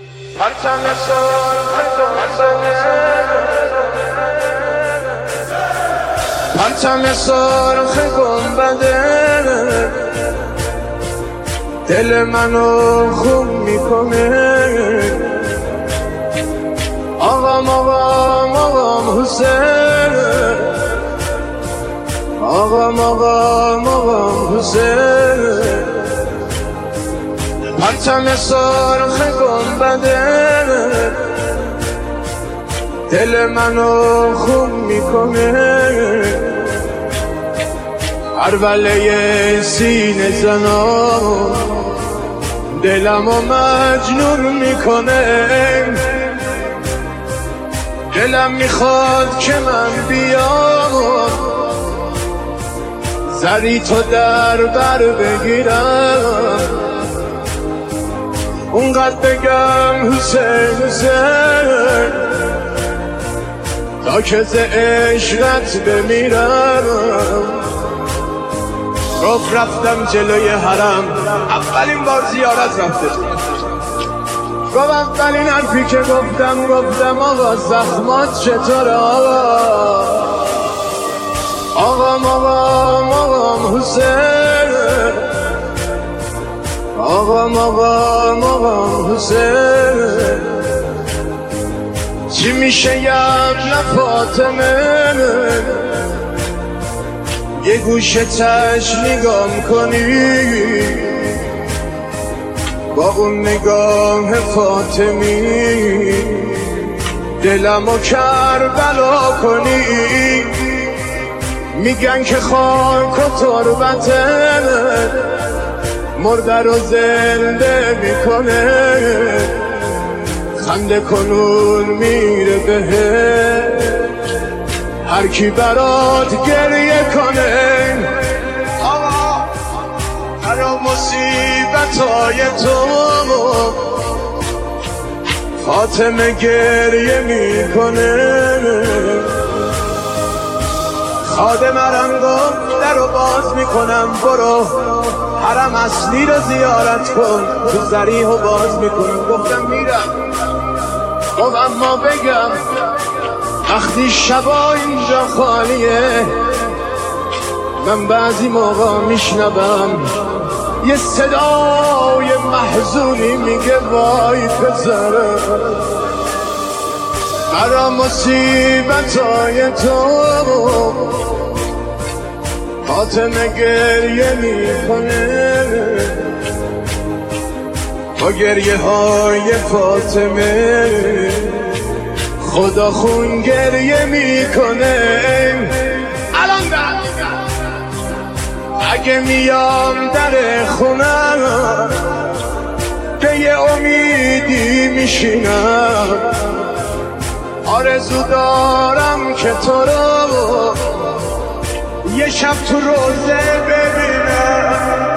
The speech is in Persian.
پرچم سرخ گنبده دل منو خون میکنه. آقام آقام آقام حسین، آقام آقام آقام حسین. پرچم سرخ گنبده دل منو خون میکنه. عربله سینه زنا دلمو مجنون میکنه. دلم میخواد که من بیام زری تو در بر بگیرم، اونقدر بگم حسین حسین تا که ز عشقت بمیرم. گفت رفتم جلوی حرم، اولین بار زیارت رفته. گفت اولین حرفی که گفتم آقا زخمات چطوره آقا؟ آقام آقام آقام حسین، آقام آقام آقام حسین. چی میشه یبن فاطمه یه گوشه چشم نگام کنی، با اون نگاه فاطمی دلمو کربلا کنی. میگن که خاک و تربته مرده رو زنده میکنه. خنده کنون میره بهت هر کی برات گریه کنه. آقا برا مصیبتای تو فاطمه گریه میکنه. خادم حرم گفت در رو باز میکنم، برو حرم اصلی رو زیارت کن، تو ذریح رو باز میکنم. گفتم میرم. گفت اما بگم وقتی شبا اینجا خالیه من بعضی موقع میشنوم یه صدای محزونی میگه وای پسره برا مصیبتای تو فاطمه گریه میکنه. با گریه های فاطمه خدا خون گریه میکنه. الان اگه میام در خونم به یه امیدی میشینم، آرزو دارم که تو رو یه شب تو روزه ببینم.